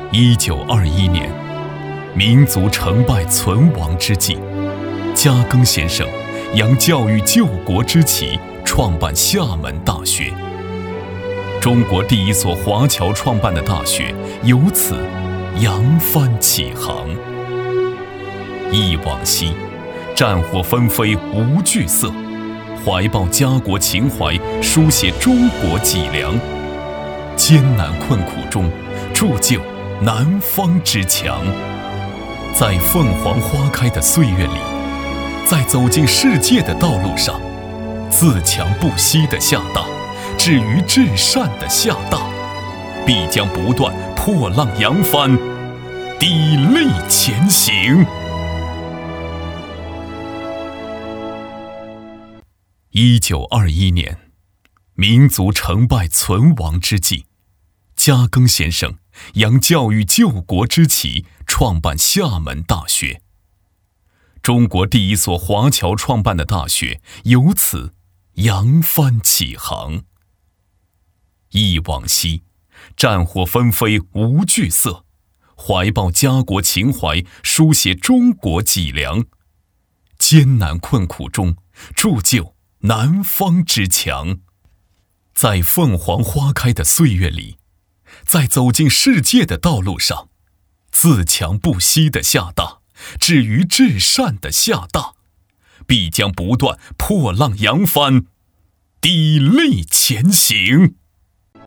1921年，民族成败存亡之际，加庚先生扬教育救国之旗，创办厦门大学。中国第一所华侨创办的大学由此扬帆起航。忆往昔，战火纷飞无惧色，怀抱家国情怀，书写中国脊梁。艰难困苦中，铸就南方之强。在凤凰花开的岁月里，在走进世界的道路上，自强不息的厦大，止于至善的厦大，必将不断破浪扬帆，砥砺前行。1921年，民族成败存亡之际，加庚先生扬教育救国之旗，创办厦门大学。中国第一所华侨创办的大学由此扬帆起航。忆往昔，战火纷飞无惧色，怀抱家国情怀，书写中国脊梁。艰难困苦中，铸就南方之强。在凤凰花开的岁月里，在走进世界的道路上，自强不息的厦大，止于至善的厦大，必将不断破浪扬帆，砥砺前行。